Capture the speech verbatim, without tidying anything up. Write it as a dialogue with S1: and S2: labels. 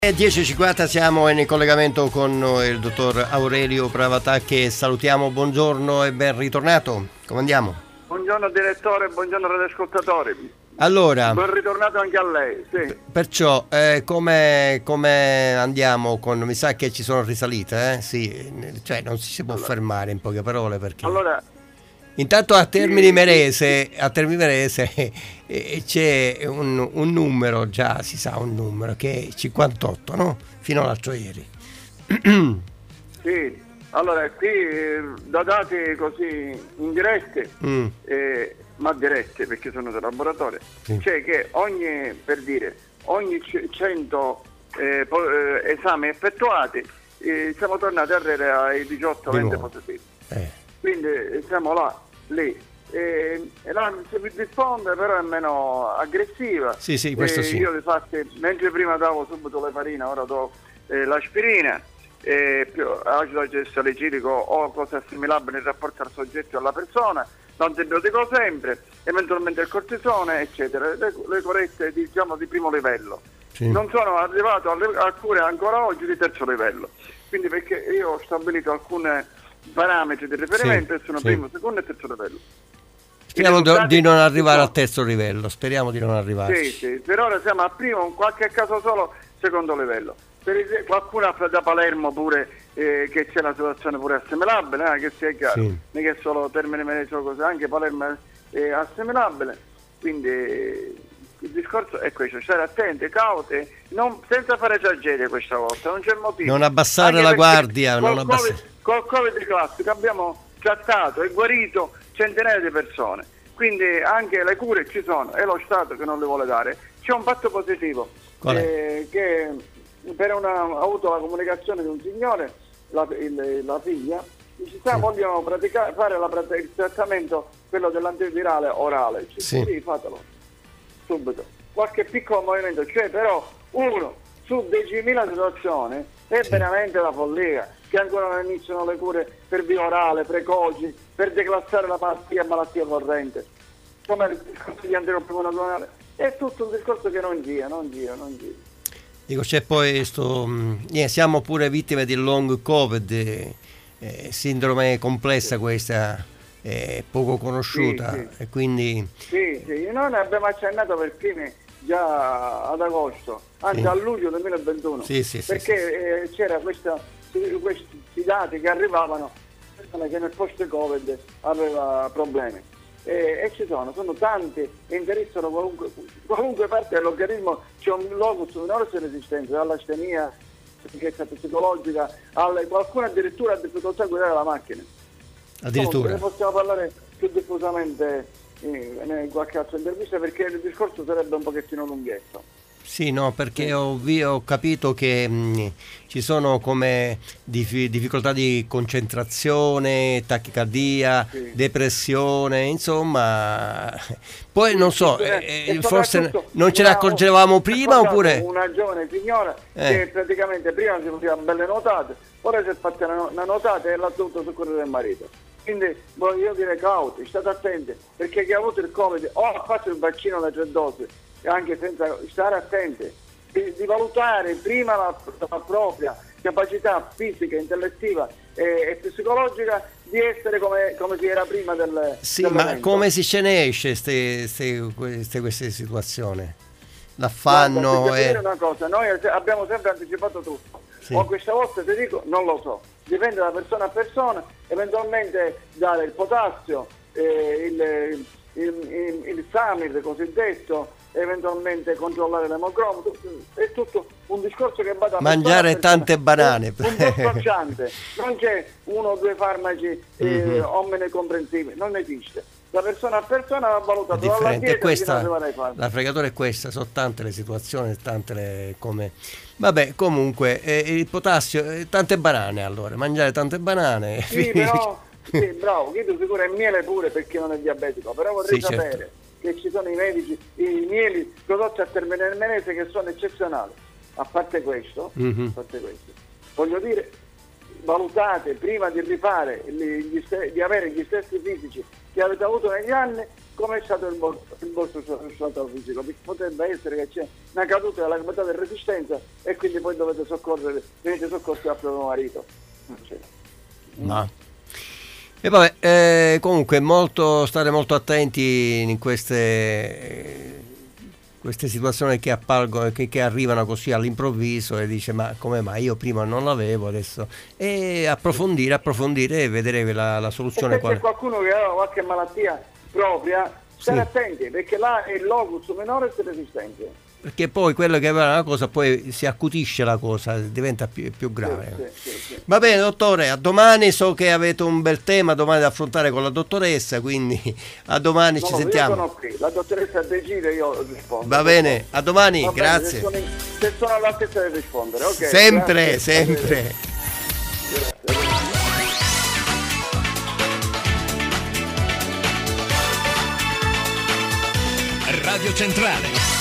S1: dieci e cinquanta siamo in collegamento con il dottor Aurelio Pravatà, che salutiamo. Buongiorno e ben ritornato. Come andiamo?
S2: Buongiorno direttore, buongiorno radioascoltatori.
S1: Allora,
S2: ben ritornato anche a lei. Sì.
S1: Perciò eh, come, come andiamo con, mi sa che ci sono risalite, eh? Sì, cioè non si può allora, fermare in poche parole, perché
S2: allora
S1: intanto a Termini
S2: sì,
S1: Imerese a Termini Imerese eh, c'è un, un numero, già si sa un numero che è cinquantotto, no? Fino all'altro ieri.
S2: Sì, allora qui da dati così indiretti, mm. eh, ma dirette perché sono del laboratorio, sì. C'è che ogni, per dire, ogni cento eh, po- eh, esami effettuati eh, siamo tornati a avere ai diciotto venti positivi. Eh. Quindi siamo là, lì. E, e là si risponde, però è meno aggressiva.
S1: Sì, sì, questo
S2: e
S1: sì.
S2: Io infatti, mentre prima davo subito l'eparina, ora do eh, l'aspirina, eh, più acido salicilico o cose assimilabili in rapporto al soggetto e alla persona, l'antibiotico sempre, eventualmente il cortisone, eccetera, le, le corrette diciamo di primo livello. Sì. Non sono arrivato alle, a cure ancora oggi di terzo livello, quindi perché io ho stabilito alcune parametri di riferimento, sì, e sono sì. primo, secondo e terzo livello.
S1: Speriamo do, di non arrivare no. al terzo livello, speriamo di non arrivare.
S2: Sì, sì, per ora siamo al primo, in qualche caso solo secondo livello. Per esempio, qualcuno ha da Palermo pure eh, che c'è una situazione pure assimilabile, eh, che sia chiaro, sì. non è che solo Termini Imerese o cose, anche Palermo è assimilabile, quindi il discorso è questo, stare attenti, cauti, non, senza fare tragedie questa volta, non c'è motivo.
S1: Non abbassare anche la guardia, non
S2: col,
S1: abbassare.
S2: COVID, col Covid classico abbiamo trattato e guarito centinaia di persone, quindi anche le cure ci sono, è lo Stato che non le vuole dare. C'è un fatto positivo, eh, che per una, ha avuto la comunicazione di un signore, la, il, la figlia, ci sta, sì. vogliono praticare, fare la, il trattamento, quello dell'antivirale orale, cioè, sì. sì, fatelo subito, qualche piccolo movimento, cioè però uno su diecimila situazioni è sì. veramente la follia, che ancora non iniziano le cure per via orale, precoci, per declassare la malattia a malattia corrente, come il discorso di anticorpo naturale, è tutto un discorso che non gira, non gira, non gira.
S1: Dico, c'è poi sto, yeah, siamo pure vittime di long covid, eh, eh, sindrome complessa questa, eh, poco conosciuta, sì, sì. e quindi
S2: sì, sì, noi ne abbiamo accennato per primi già ad agosto, anzi sì. a luglio duemilaventuno,
S1: sì, sì,
S2: perché
S1: sì, sì.
S2: Eh, c'era questa, questi dati che arrivavano che nel post covid aveva problemi. E, e ci sono, sono tanti che interessano qualunque, qualunque parte dell'organismo. C'è un locus, una grossa resistenza, dall'astenia, ricchezza psicologica, alle, qualcuno addirittura ha difficoltà a guidare la macchina.
S1: Addirittura.
S2: Ne possiamo parlare più diffusamente in, in qualche altra intervista, perché il discorso sarebbe un pochettino lunghetto.
S1: Sì, no, perché sì. ho, ho capito che mh, ci sono come dif- difficoltà di concentrazione, tachicardia, sì. depressione, insomma. Poi sì, non so, sì, eh, forse non ce ne accorgevamo prima oppure...
S2: Una giovane signora eh. che praticamente prima si faceva belle nuotate, ora si è fatta una, una nuotata e l'ha dovuto soccorrere del marito. Quindi voglio dire cauti, state attenti, perché chi ha avuto il Covid o ha fatto il vaccino da tre dosi, anche senza stare attenti, di, di valutare prima la, la propria capacità fisica, intellettiva e, e psicologica di essere come, come si era prima del
S1: sì, ma come si ce ne esce queste queste situazioni? L'affanno
S2: Guarda,
S1: e...
S2: dire una cosa, noi abbiamo sempre anticipato tutto, sì. ma questa volta ti dico non lo so, dipende da persona a persona, eventualmente dare il potassio, eh, il, il, il, il Samir cosiddetto, eventualmente controllare l'emocromo, è tutto un discorso che va da
S1: mangiare tante banane,
S2: un, un non c'è uno o due farmaci eh, mm-hmm. omnicomprensivi, non esiste, da persona a persona va valutato dalla dieta,
S1: questa, la fregatura è questa, sono tante le situazioni, tante le come vabbè, comunque eh, il potassio, eh, tante banane, allora mangiare tante banane
S2: sì, però sì, bravo, chiedo sicuro, è miele pure perché non è diabetico, però vorrei sì, sapere certo. che ci sono i medici, i mieli prodotti a Termini Imerese che sono eccezionali. A parte questo, mm-hmm. a parte questo, voglio dire, valutate prima di rifare, gli, gli, di avere gli stessi fisici che avete avuto negli anni, come è stato il vostro, il vostro stato fisico, perché potrebbe essere che c'è una caduta della capacità di resistenza e quindi poi dovete soccorrere, venite soccorsi al proprio marito.
S1: Ma e vabbè, eh, comunque molto, stare molto attenti in queste queste situazioni che appalgono, che, che arrivano così all'improvviso e dice ma come mai io prima non l'avevo adesso, e approfondire approfondire e vedere la, la soluzione.
S2: E se c'è qualcuno che ha qualche malattia propria, stare sì. attenti, perché là è il locus minore e resistente.
S1: Perché poi quello che aveva una cosa poi si accutisce la cosa, diventa più, più grave. Sì, sì, sì, sì. Va bene dottore, a domani, so che avete un bel tema domani da affrontare con la dottoressa, quindi a domani no, ci sentiamo.
S2: Io sono qui, la dottoressa decide, io rispondo.
S1: Va bene, a domani, bene, grazie.
S2: Se sono, se sono all'altezza di rispondere, ok.
S1: Sempre,
S2: grazie.
S1: sempre.
S2: Grazie.
S3: Radio Centrale